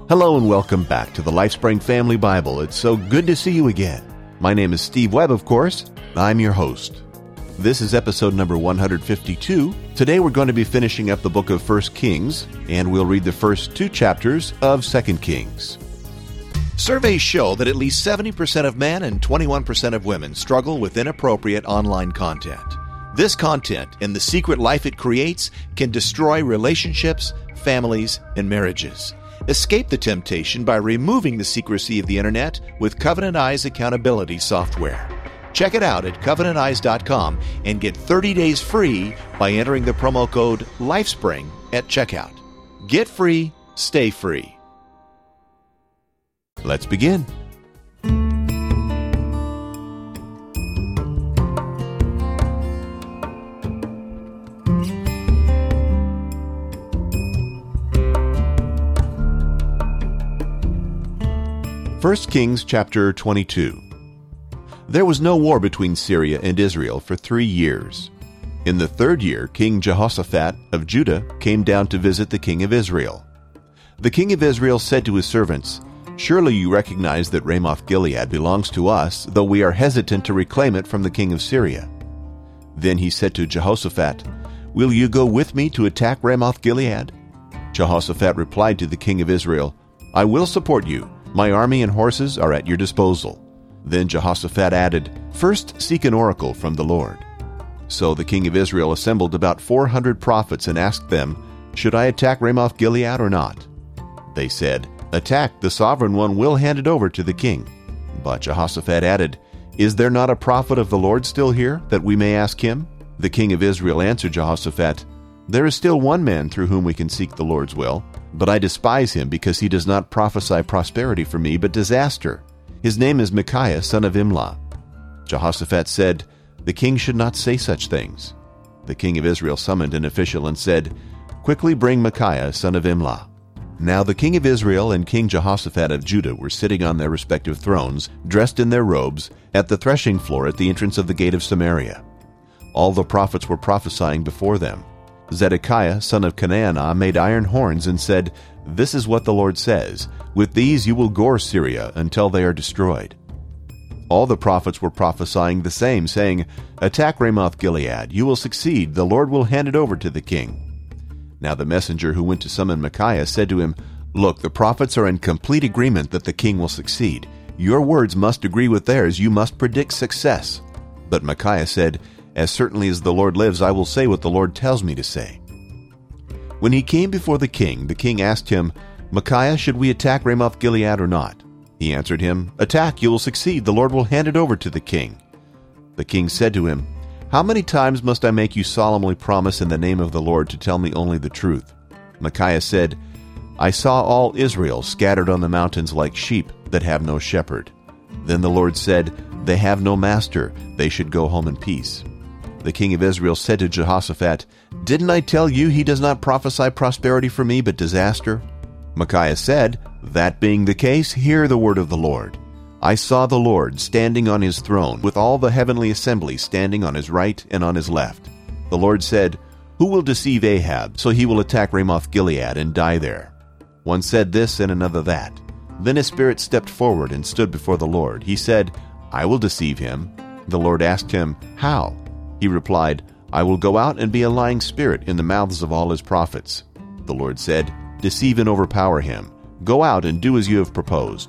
Hello and welcome back to the LifeSpring Family Bible. It's so good to see you again. My name is Steve Webb, of course. I'm your host. This is episode number 152. Today we're going to be finishing up the book of 1 Kings, and we'll read the first two chapters of 2 Kings. Surveys show that at least 70% of men and 21% of women struggle with inappropriate online content. This content and the secret life it creates can destroy relationships, families, and marriages. Escape the temptation by removing the secrecy of the internet with Covenant Eyes accountability software. Check it out at CovenantEyes.com and get 30 days free by entering the promo code LifeSpring at checkout. Get free, stay free. Let's begin. 1 Kings chapter 22. There was no war between Syria and Israel for 3 years. In the 3rd year, King Jehoshaphat of Judah came down to visit the king of Israel. The king of Israel said to his servants, "Surely you recognize that Ramoth-Gilead belongs to us, though we are hesitant to reclaim it from the king of Syria." Then he said to Jehoshaphat, "Will you go with me to attack Ramoth-Gilead?" Jehoshaphat replied to the king of Israel, "I will support you. My army and horses are at your disposal." Then Jehoshaphat added, "First seek an oracle from the Lord." So the king of Israel assembled about 400 prophets and asked them, "Should I attack Ramoth-Gilead or not?" They said, "Attack, the sovereign one will hand it over to the king." But Jehoshaphat added, "Is there not a prophet of the Lord still here, that we may ask him?" The king of Israel answered Jehoshaphat, "There is still one man through whom we can seek the Lord's will, but I despise him because he does not prophesy prosperity for me, but disaster. His name is Micaiah, son of Imlah." Jehoshaphat said, "The king should not say such things." The king of Israel summoned an official and said, "Quickly bring Micaiah, son of Imlah." Now the king of Israel and King Jehoshaphat of Judah were sitting on their respective thrones, dressed in their robes, at the threshing floor at the entrance of the gate of Samaria. All the prophets were prophesying before them. Zedekiah, son of Chenaanah, made iron horns and said, "This is what the Lord says, with these you will gore Syria until they are destroyed." All the prophets were prophesying the same, saying, "Attack Ramoth-Gilead, you will succeed, the Lord will hand it over to the king." Now the messenger who went to summon Micaiah said to him, "Look, the prophets are in complete agreement that the king will succeed. Your words must agree with theirs, you must predict success." But Micaiah said, "As certainly as the Lord lives, I will say what the Lord tells me to say." When he came before the king asked him, "Micaiah, should we attack Ramoth-Gilead or not?" He answered him, "Attack, you will succeed, the Lord will hand it over to the king." The king said to him, "How many times must I make you solemnly promise in the name of the Lord to tell me only the truth?" Micaiah said, "I saw all Israel scattered on the mountains like sheep that have no shepherd." Then the Lord said, "They have no master, they should go home in peace." The king of Israel said to Jehoshaphat, "Didn't I tell you he does not prophesy prosperity for me, but disaster?" Micaiah said, "That being the case, hear the word of the Lord. I saw the Lord standing on his throne, with all the heavenly assembly standing on his right and on his left. The Lord said, 'Who will deceive Ahab, so he will attack Ramoth-Gilead and die there?' One said this and another that. Then his spirit stepped forward and stood before the Lord. He said, 'I will deceive him.' The Lord asked him, 'How?' He replied, 'I will go out and be a lying spirit in the mouths of all his prophets.' The Lord said, 'Deceive and overpower him. Go out and do as you have proposed.'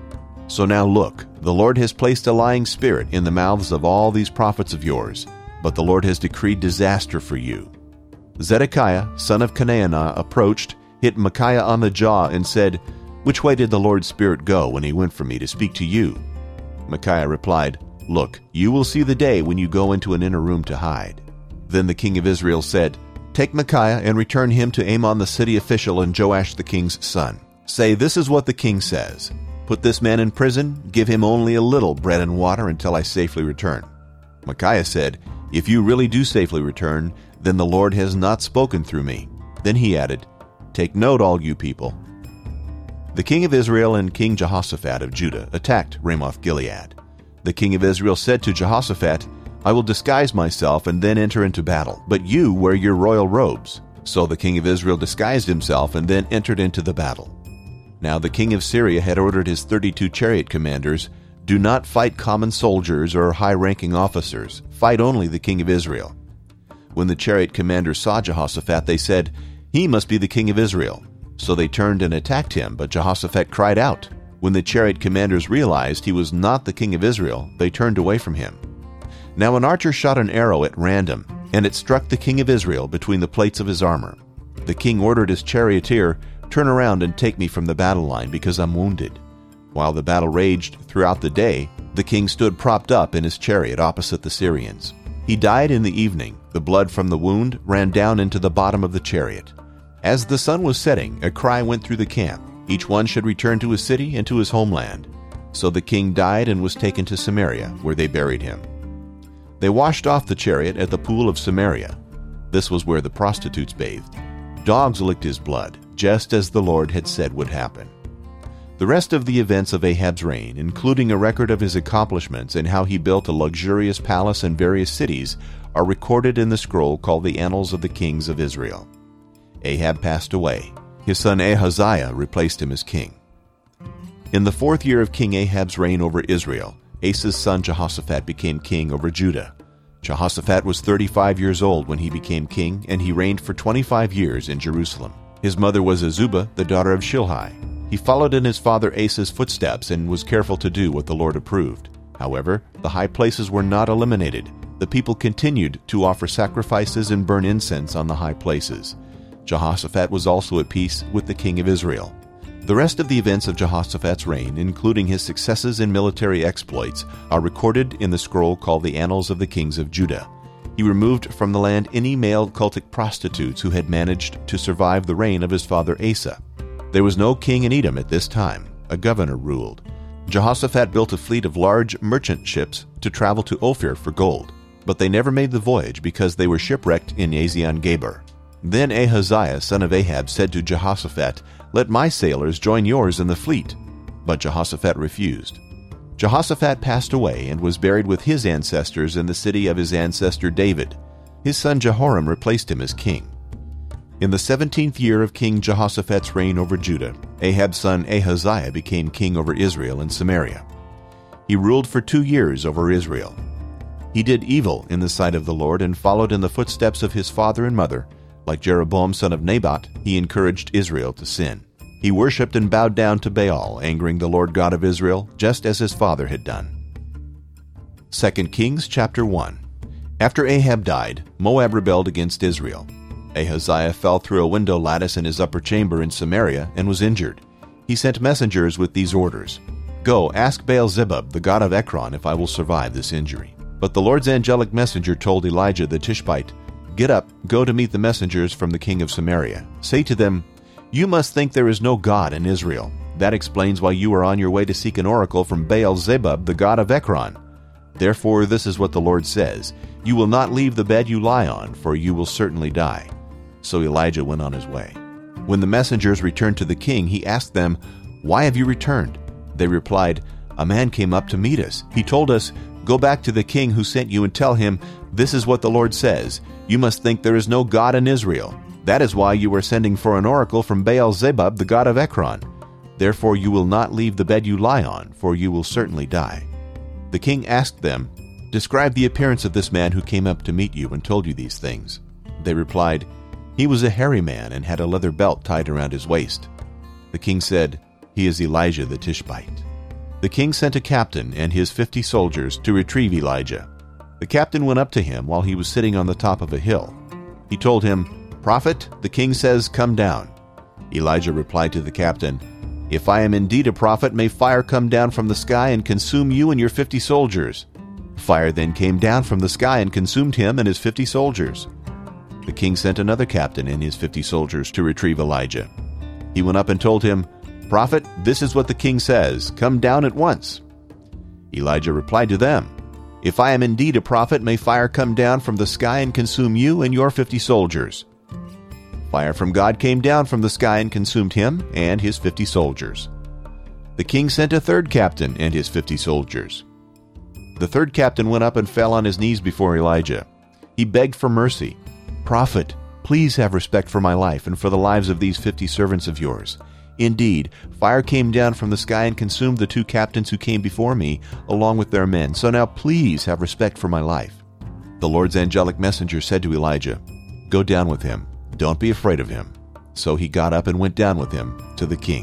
So now look, the Lord has placed a lying spirit in the mouths of all these prophets of yours, but the Lord has decreed disaster for you." Zedekiah, son of Chenaanah, approached, hit Micaiah on the jaw, and said, "Which way did the Lord's Spirit go when he went from me to speak to you?" Micaiah replied, "Look, you will see the day when you go into an inner room to hide." Then the king of Israel said, "Take Micaiah and return him to Amon the city official and Joash the king's son. Say, 'This is what the king says. Put this man in prison, give him only a little bread and water until I safely return.'" Micaiah said, "If you really do safely return, then the Lord has not spoken through me." Then he added, "Take note, all you people." The king of Israel and King Jehoshaphat of Judah attacked Ramoth-Gilead. The king of Israel said to Jehoshaphat, "I will disguise myself and then enter into battle, but you wear your royal robes." So the king of Israel disguised himself and then entered into the battle. Now the king of Syria had ordered his 32 chariot commanders, "Do not fight common soldiers or high-ranking officers. Fight only the king of Israel." When the chariot commanders saw Jehoshaphat, they said, "He must be the king of Israel." So they turned and attacked him, but Jehoshaphat cried out. When the chariot commanders realized he was not the king of Israel, they turned away from him. Now an archer shot an arrow at random, and it struck the king of Israel between the plates of his armor. The king ordered his charioteer, "Turn around and take me from the battle line, because I'm wounded." While the battle raged throughout the day, the king stood propped up in his chariot opposite the Syrians. He died in the evening. The blood from the wound ran down into the bottom of the chariot. As the sun was setting, a cry went through the camp. Each one should return to his city and to his homeland. So the king died and was taken to Samaria, where they buried him. They washed off the chariot at the pool of Samaria. This was where the prostitutes bathed. Dogs licked his blood, just as the Lord had said would happen. The rest of the events of Ahab's reign, including a record of his accomplishments and how he built a luxurious palace and various cities, are recorded in the scroll called the Annals of the Kings of Israel. Ahab passed away. His son Ahaziah replaced him as king. In the 4th year of King Ahab's reign over Israel, Asa's son Jehoshaphat became king over Judah. Jehoshaphat was 35 years old when he became king, and he reigned for 25 years in Jerusalem. His mother was Azubah, the daughter of Shilhi. He followed in his father Asa's footsteps and was careful to do what the Lord approved. However, the high places were not eliminated. The people continued to offer sacrifices and burn incense on the high places. Jehoshaphat was also at peace with the king of Israel. The rest of the events of Jehoshaphat's reign, including his successes and military exploits, are recorded in the scroll called the Annals of the Kings of Judah. He removed from the land any male cultic prostitutes who had managed to survive the reign of his father Asa. There was no king in Edom at this time. A governor ruled. Jehoshaphat built a fleet of large merchant ships to travel to Ophir for gold, but they never made the voyage because they were shipwrecked in Ezion-Geber. Then Ahaziah, son of Ahab, said to Jehoshaphat, "Let my sailors join yours in the fleet." But Jehoshaphat refused. Jehoshaphat passed away and was buried with his ancestors in the city of his ancestor David. His son Jehoram replaced him as king. In the 17th year of King Jehoshaphat's reign over Judah, Ahab's son Ahaziah became king over Israel and Samaria. He ruled for 2 years over Israel. He did evil in the sight of the Lord and followed in the footsteps of his father and mother. Like Jeroboam son of Nebat, he encouraged Israel to sin. He worshipped and bowed down to Baal, angering the Lord God of Israel, just as his father had done. 2 Kings chapter 1. After Ahab died, Moab rebelled against Israel. Ahaziah fell through a window lattice in his upper chamber in Samaria and was injured. He sent messengers with these orders: "Go, ask Baal-zebub, the god of Ekron, if I will survive this injury." But the Lord's angelic messenger told Elijah the Tishbite, "Get up, go to meet the messengers from the king of Samaria. Say to them, 'You must think there is no God in Israel. That explains why you are on your way to seek an oracle from Baal-zebub, the god of Ekron. Therefore this is what the Lord says: You will not leave the bed you lie on, for you will certainly die.'" So Elijah went on his way. When the messengers returned to the king, he asked them, "Why have you returned?" They replied, "A man came up to meet us. He told us, 'Go back to the king who sent you and tell him, this is what the Lord says: You must think there is no God in Israel. That is why you are sending for an oracle from Baal-zebub, the god of Ekron. Therefore you will not leave the bed you lie on, for you will certainly die.'" The king asked them, "Describe the appearance of this man who came up to meet you and told you these things." They replied, "He was a hairy man and had a leather belt tied around his waist." The king said, "He is Elijah the Tishbite." The king sent a captain and his 50 soldiers to retrieve Elijah. The captain went up to him while he was sitting on the top of a hill. He told him, "Prophet, the king says, come down." Elijah replied to the captain, "If I am indeed a prophet, may fire come down from the sky and consume you and your 50 soldiers." Fire then came down from the sky and consumed him and his 50 soldiers. The king sent another captain and his 50 soldiers to retrieve Elijah. He went up and told him, "Prophet, this is what the king says. Come down at once." Elijah replied to them, "If I am indeed a prophet, may fire come down from the sky and consume you and your 50 soldiers." Fire from God came down from the sky and consumed him and his 50 soldiers. The king sent a third captain and his 50 soldiers. The third captain went up and fell on his knees before Elijah. He begged for mercy. "Prophet, please have respect for my life and for the lives of these 50 servants of yours. Indeed, fire came down from the sky and consumed the 2 captains who came before me, along with their men. So now please have respect for my life." The Lord's angelic messenger said to Elijah, "Go down with him. Don't be afraid of him." So he got up and went down with him to the king.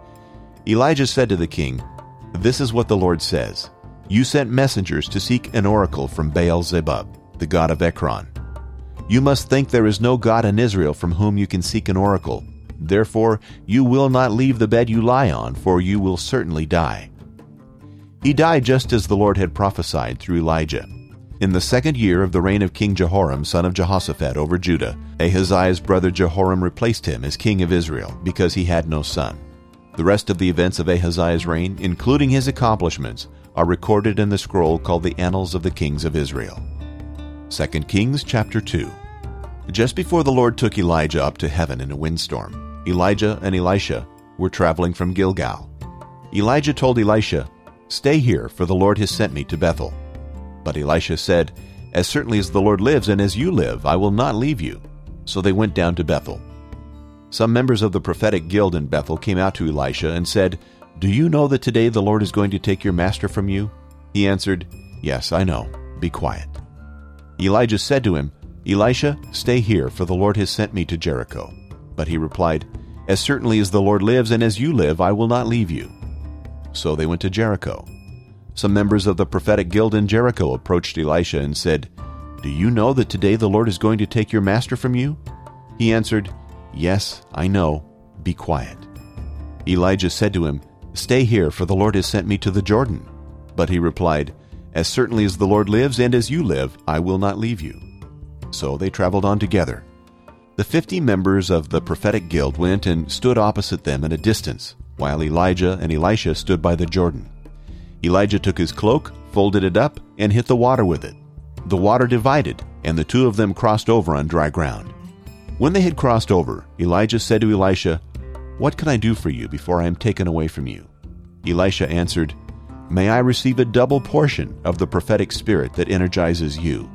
Elijah said to the king, "This is what the Lord says. You sent messengers to seek an oracle from Baal-zebub, the god of Ekron. You must think there is no God in Israel from whom you can seek an oracle. Therefore, you will not leave the bed you lie on, for you will certainly die." He died just as the Lord had prophesied through Elijah. In the 2nd year of the reign of King Jehoram, son of Jehoshaphat, over Judah, Ahaziah's brother Jehoram replaced him as king of Israel, because he had no son. The rest of the events of Ahaziah's reign, including his accomplishments, are recorded in the scroll called the Annals of the Kings of Israel. 2 Kings chapter 2. Just before the Lord took Elijah up to heaven in a windstorm, Elijah and Elisha were traveling from Gilgal. Elijah told Elisha, "Stay here, for the Lord has sent me to Bethel." But Elisha said, "As certainly as the Lord lives and as you live, I will not leave you." So they went down to Bethel. Some members of the prophetic guild in Bethel came out to Elisha and said, "Do you know that today the Lord is going to take your master from you?" He answered, "Yes, I know. Be quiet." Elijah said to him, "Elisha, stay here, for the Lord has sent me to Jericho." But he replied, "As certainly as the Lord lives and as you live, I will not leave you." So they went to Jericho. Some members of the prophetic guild in Jericho approached Elisha and said, "Do you know that today the Lord is going to take your master from you?" He answered, "Yes, I know. Be quiet." Elijah said to him, "Stay here, for the Lord has sent me to the Jordan." But he replied, "As certainly as the Lord lives and as you live, I will not leave you." So they traveled on together. The 50 members of the prophetic guild went and stood opposite them at a distance, while Elijah and Elisha stood by the Jordan. Elijah took his cloak, folded it up, and hit the water with it. The water divided, and the 2 of them crossed over on dry ground. When they had crossed over, Elijah said to Elisha, "What can I do for you before I am taken away from you?" Elisha answered, "May I receive a double portion of the prophetic spirit that energizes you."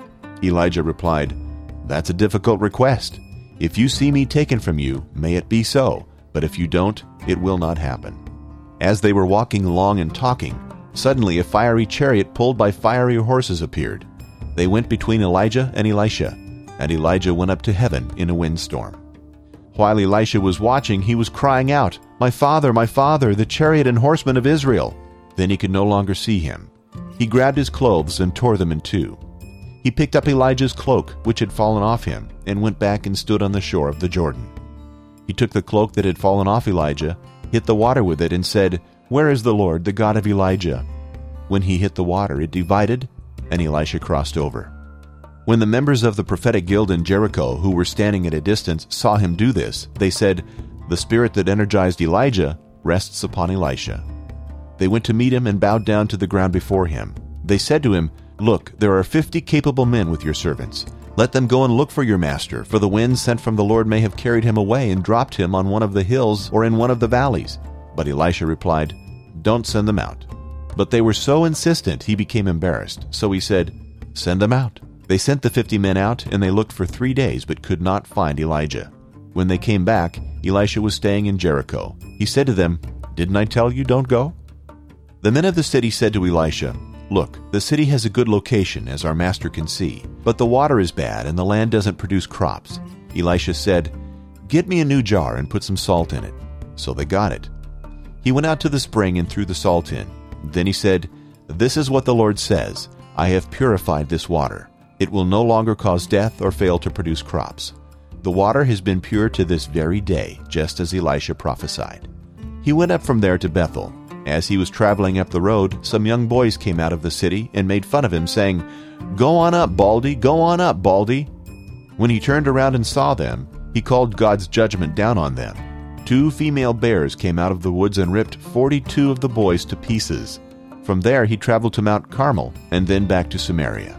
Elijah replied, "That's a difficult request. If you see me taken from you, may it be so, but if you don't, it will not happen." As they were walking along and talking, suddenly a fiery chariot pulled by fiery horses appeared. They went between Elijah and Elisha, and Elijah went up to heaven in a windstorm. While Elisha was watching, he was crying out, my father, the chariot and horsemen of Israel!" Then he could no longer see him. He grabbed his clothes and tore them in 2. He picked up Elijah's cloak, which had fallen off him, and went back and stood on the shore of the Jordan. He took the cloak that had fallen off Elijah, hit the water with it, and said, "Where is the Lord, the God of Elijah?" When he hit the water, it divided, and Elisha crossed over. When the members of the prophetic guild in Jericho, who were standing at a distance, saw him do this, they said, "The spirit that energized Elijah rests upon Elisha." They went to meet him and bowed down to the ground before him. They said to him, "Look, there are 50 capable men with your servants. Let them go and look for your master, for the wind sent from the Lord may have carried him away and dropped him on one of the hills or in one of the valleys." But Elisha replied, "Don't send them out." But they were so insistent he became embarrassed. So he said, "Send them out." They sent the 50 men out, and they looked for 3 days but could not find Elijah. When they came back, Elisha was staying in Jericho. He said to them, "Didn't I tell you, don't go?" The men of the city said to Elisha, "Look, the city has a good location, as our master can see, but the water is bad and the land doesn't produce crops." Elisha said, "Get me a new jar and put some salt in it." So they got it. He went out to the spring and threw the salt in. Then he said, "This is what the Lord says, I have purified this water. It will no longer cause death or fail to produce crops." The water has been pure to this very day, just as Elisha prophesied. He went up from there to Bethel. As he was traveling up the road, some young boys came out of the city and made fun of him, saying, "Go on up, Baldy! Go on up, Baldy!" When he turned around and saw them, he called God's judgment down on them. 2 female bears came out of the woods and ripped 42 of the boys to pieces. From there he traveled to Mount Carmel and then back to Samaria.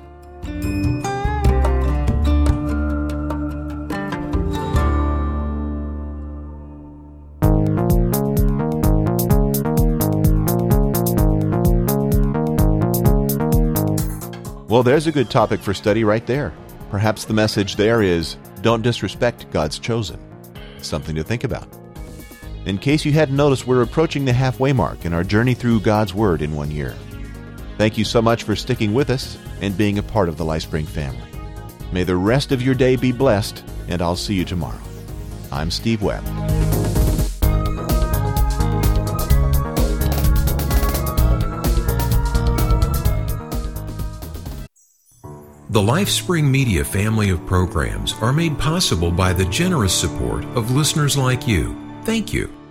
Well, there's a good topic for study right there. Perhaps the message there is, don't disrespect God's chosen. Something to think about. In case you hadn't noticed, we're approaching the halfway mark in our journey through God's Word in 1 year. Thank you so much for sticking with us and being a part of the LifeSpring family. May the rest of your day be blessed, and I'll see you tomorrow. I'm Steve Webb. The LifeSpring Media family of programs are made possible by the generous support of listeners like you. Thank you.